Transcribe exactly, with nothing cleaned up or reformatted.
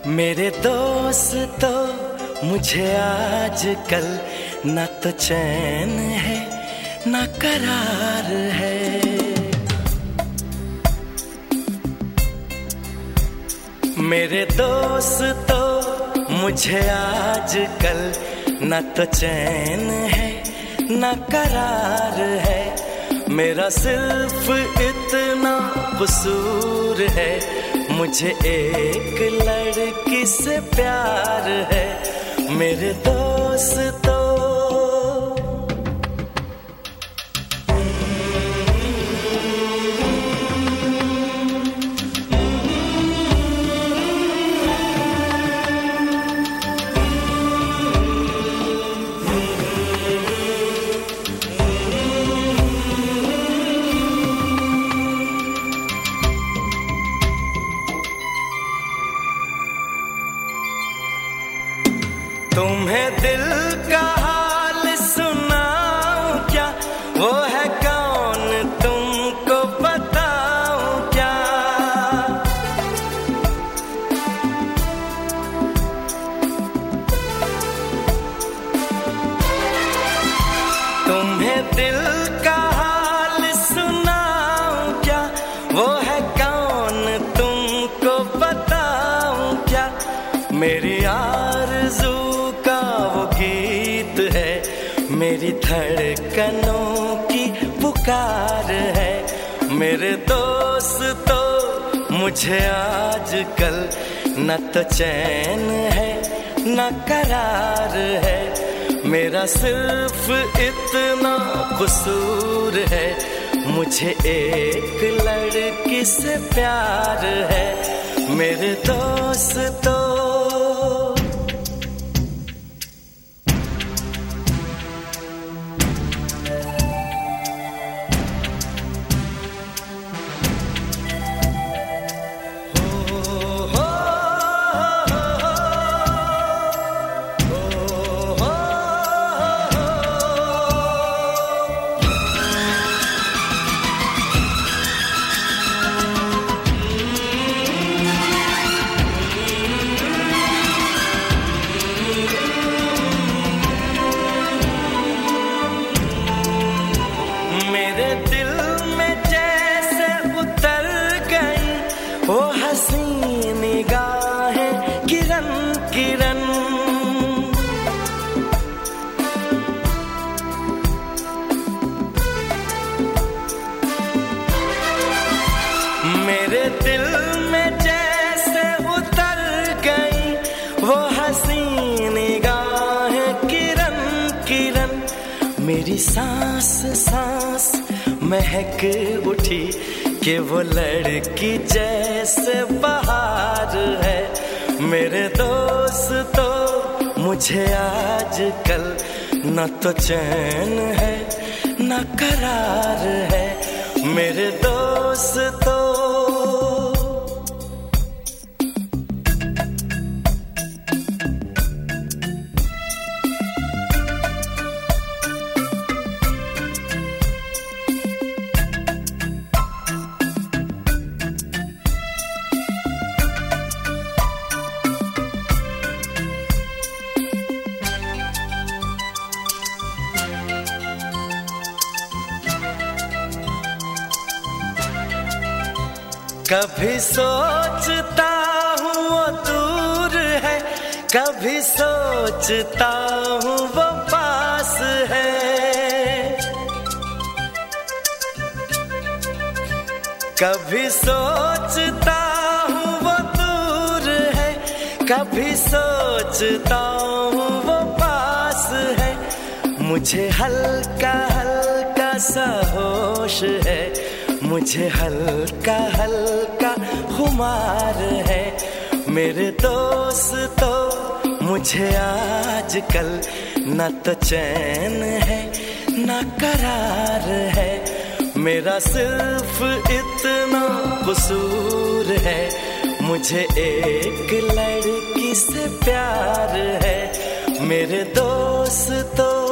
मेरे दोस्तों मुझे आजकल ना तो चैन है ना करार है। मेरे दोस्तों मुझे आजकल ना तो चैन है ना करार है। मेरा सिर्फ इतना कसूर है, मुझे एक लड़की से प्यार है। मेरे दोस्तों तुम्हें दिल का हाल सुनाऊं क्या, वो है कौन तुमको बताऊं क्या। तुम्हें दिल का हाल सुनाऊं क्या, वो है कौन तुमको बताऊं क्या। मेरी आरज़ू गीत है, मेरी धड़कनों की पुकार है। मेरे दोस्तों मुझे आजकल न तो चैन है न करार है। मेरा सिर्फ इतना कसूर है, मुझे एक लड़की से प्यार है। मेरे दोस्तों वो हसी निगाहें किरण किरण, मेरे दिल में जैसे उतर गई वो हसी निगाहें किरण किरण। मेरी सांस सांस महक उठी कि वो लड़की जैसे बहार है। मेरे दोस्तों मुझे आजकल न तो चैन है न करार है। मेरे दोस्तों कभी सोचता हूँ वो दूर है, कभी सोचता हूँ वो पास है। कभी सोचता हूँ वो दूर है, कभी सोचता हूँ वो पास है। मुझे हल्का हल्का सा होश है, मुझे हल्का हल्का खुमार है। मेरे दोस्तों मुझे आजकल न तो चैन है न करार है। मेरा सिर्फ इतना कसूर है, मुझे एक लड़की से प्यार है। मेरे दोस्तों